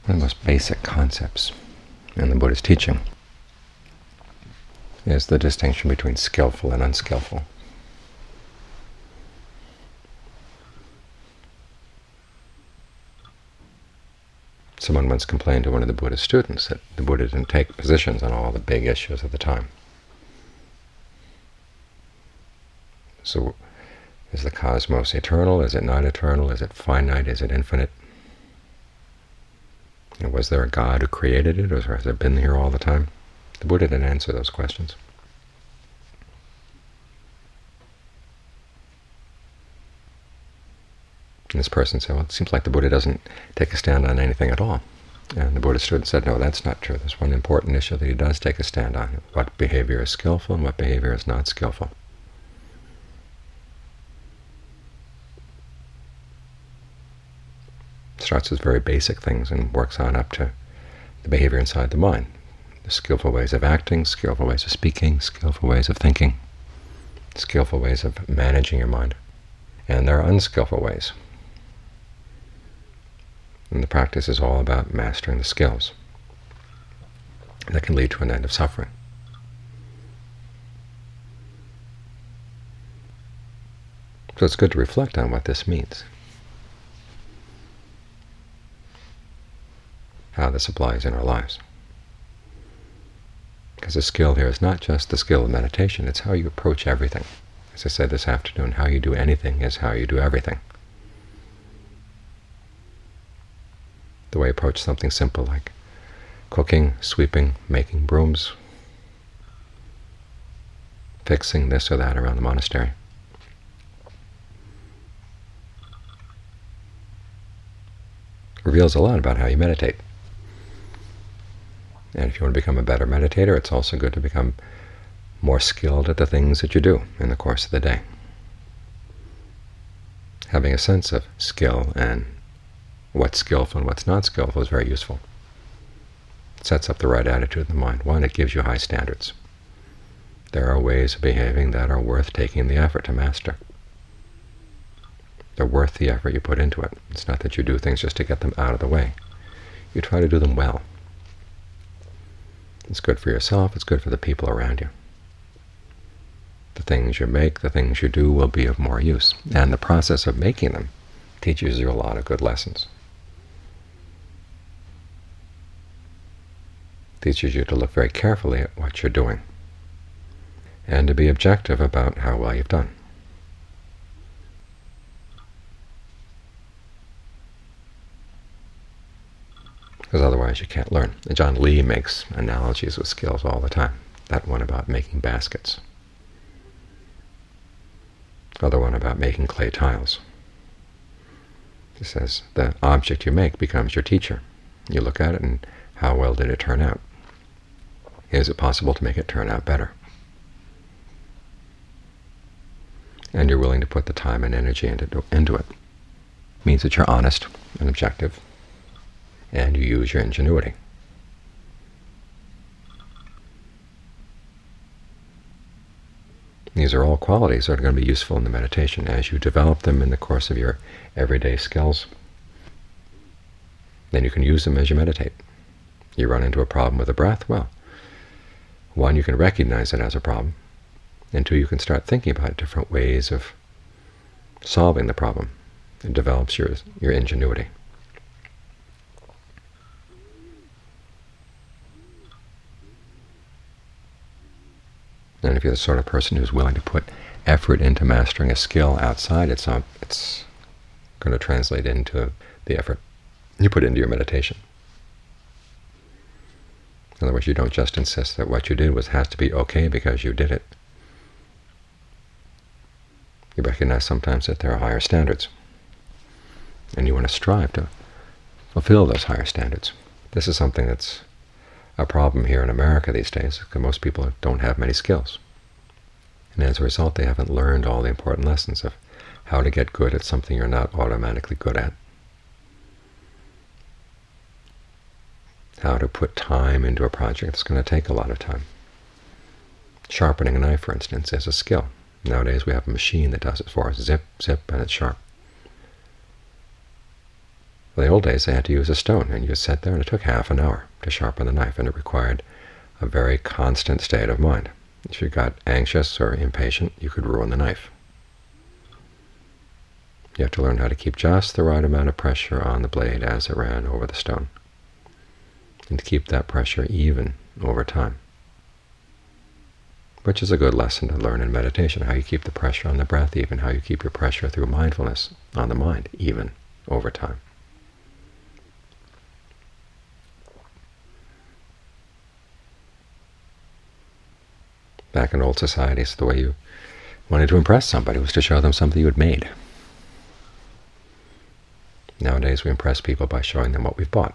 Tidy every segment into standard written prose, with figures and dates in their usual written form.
One of the most basic concepts in the Buddha's teaching is the distinction between skillful and unskillful. Someone once complained to one of the Buddha's students that the Buddha didn't take positions on all the big issues of the time. So, is the cosmos eternal? Is it not eternal? Is it finite? Is it infinite? And was there a God who created it, or has it been here all the time? The Buddha didn't answer those questions. And this person said, well, it seems like the Buddha doesn't take a stand on anything at all. And the Buddhist student said, no, that's not true. There's one important issue that he does take a stand on: what behavior is skillful and what behavior is not skillful. Starts with very basic things and works on up to the behavior inside the mind. The skillful ways of acting, skillful ways of speaking, skillful ways of thinking, skillful ways of managing your mind. And there are unskillful ways. And the practice is all about mastering the skills that can lead to an end of suffering. So it's good to reflect on what this means, how this applies in our lives. Because the skill here is not just the skill of meditation, it's how you approach everything. As I said this afternoon, how you do anything is how you do everything. The way you approach something simple like cooking, sweeping, making brooms, fixing this or that around the monastery. Reveals a lot about how you meditate. And if you want to become a better meditator, it's also good to become more skilled at the things that you do in the course of the day. Having a sense of skill and what's skillful and what's not skillful is very useful. It sets up the right attitude in the mind. One, it gives you high standards. There are ways of behaving that are worth taking the effort to master. They're worth the effort you put into it. It's not that you do things just to get them out of the way. You try to do them well. It's good for yourself, it's good for the people around you. The things you make, the things you do will be of more use. And the process of making them teaches you a lot of good lessons. Teaches you to look very carefully at what you're doing and to be objective about how well you've done. Because otherwise you can't learn. John Lee makes analogies with skills all the time. That one about making baskets. Other one about making clay tiles. He says the object you make becomes your teacher. You look at it and how well did it turn out? Is it possible to make it turn out better? And you're willing to put the time and energy into it. It means that you're honest and objective, and you use your ingenuity. These are all qualities that are going to be useful in the meditation. As you develop them in the course of your everyday skills, then you can use them as you meditate. You run into a problem with the breath, well, one, you can recognize it as a problem, and two, you can start thinking about different ways of solving the problem. It develops your ingenuity. And if you're the sort of person who's willing to put effort into mastering a skill outside itself, it's going to translate into the effort you put into your meditation. In other words, you don't just insist that what you did has to be okay because you did it. You recognize sometimes that there are higher standards, and you want to strive to fulfill those higher standards. This is something that's a problem here in America these days, because most people don't have many skills. And as a result, they haven't learned all the important lessons of how to get good at something you're not automatically good at, how to put time into a project that's going to take a lot of time. Sharpening a knife, for instance, is a skill. Nowadays we have a machine that does it for us. Zip, zip, and it's sharp. In the old days, they had to use a stone, and you sat there, and it took half an hour to sharpen the knife, and it required a very constant state of mind. If you got anxious or impatient, you could ruin the knife. You have to learn how to keep just the right amount of pressure on the blade as it ran over the stone, and to keep that pressure even over time, which is a good lesson to learn in meditation, how you keep the pressure on the breath even, how you keep your pressure through mindfulness on the mind even over time. Back in old societies, the way you wanted to impress somebody was to show them something you had made. Nowadays we impress people by showing them what we've bought.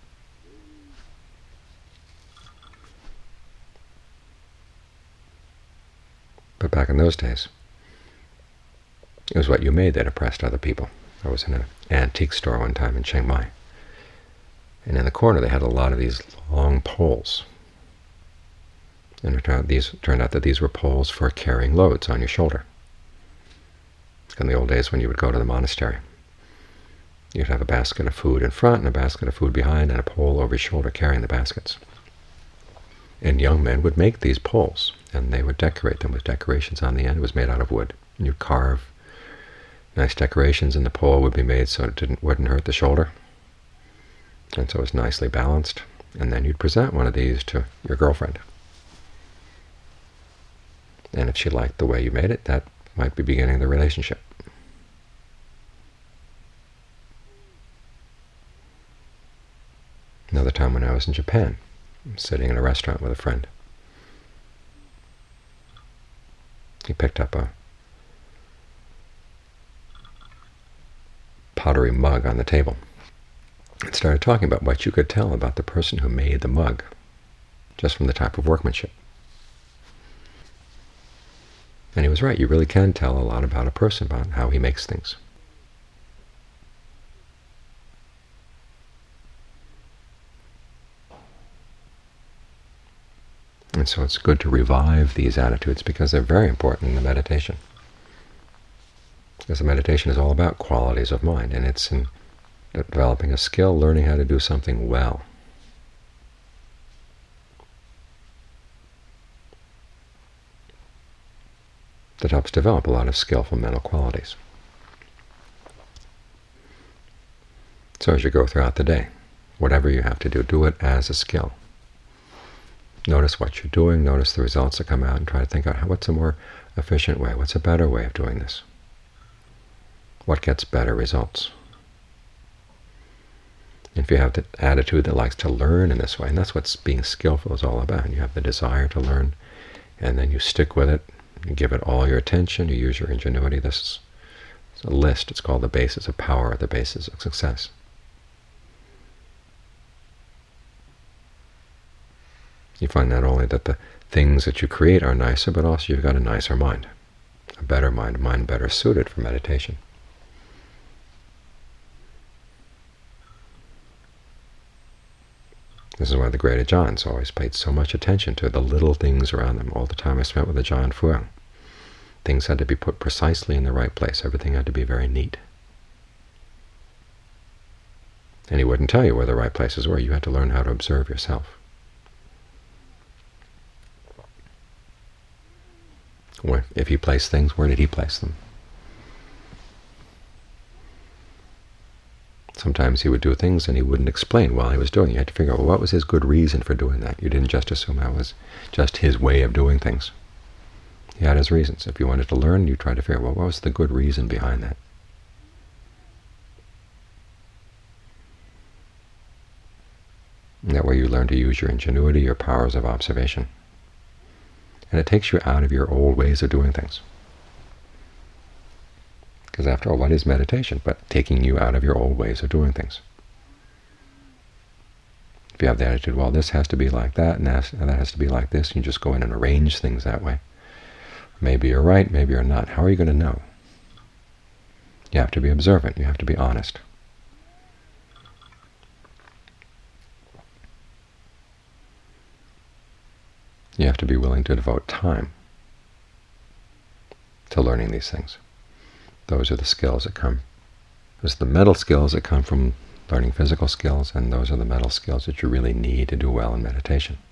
But back in those days, it was what you made that impressed other people. I was in an antique store one time in Chiang Mai, and in the corner they had a lot of these long poles. And it turned out that these were poles for carrying loads on your shoulder. In the old days when you would go to the monastery, you'd have a basket of food in front and a basket of food behind and a pole over your shoulder carrying the baskets. And young men would make these poles, and they would decorate them with decorations on the end. It was made out of wood. And you'd carve nice decorations, and the pole would be made so it wouldn't hurt the shoulder, and so it was nicely balanced. And then you'd present one of these to your girlfriend. And if she liked the way you made it, that might be beginning the relationship. Another time when I was in Japan, I was sitting in a restaurant with a friend. He picked up a pottery mug on the table and started talking about what you could tell about the person who made the mug, just from the type of workmanship. And he was right. You really can tell a lot about a person, about how he makes things. And so it's good to revive these attitudes because they're very important in the meditation. Because the meditation is all about qualities of mind, and it's in developing a skill, learning how to do something well. That helps develop a lot of skillful mental qualities. So as you go throughout the day, whatever you have to do it as a skill. Notice what you're doing, notice the results that come out, and try to think out what's a more efficient way, what's a better way of doing this, what gets better results. If you have the attitude that likes to learn in this way, and that's what being skillful is all about, you have the desire to learn, and then you stick with it, you give it all your attention, you use your ingenuity. This is a list. It's called the basis of power, the basis of success. You find not only that the things that you create are nicer, but also you've got a nicer mind, a better mind, a mind better suited for meditation. This is why the great Ajahns always paid so much attention to the little things around them. All the time I spent with Ajahn Fuang, things had to be put precisely in the right place. Everything had to be very neat. And he wouldn't tell you where the right places were. You had to learn how to observe yourself. If he placed things, where did he place them? Sometimes he would do things and he wouldn't explain while he was doing it. You had to figure out, well, what was his good reason for doing that? You didn't just assume that was just his way of doing things. He had his reasons. If you wanted to learn, you tried to figure out, well, what was the good reason behind that? And that way you learn to use your ingenuity, your powers of observation. And it takes you out of your old ways of doing things. Because after all, what is meditation but taking you out of your old ways of doing things? If you have the attitude, well, this has to be like that, and that has to be like this, and you just go in and arrange things that way. Maybe you're right, maybe you're not. How are you going to know? You have to be observant. You have to be honest. You have to be willing to devote time to learning these things. Those are the skills that come. Those are the mental skills that come from learning physical skills, and those are the mental skills that you really need to do well in meditation.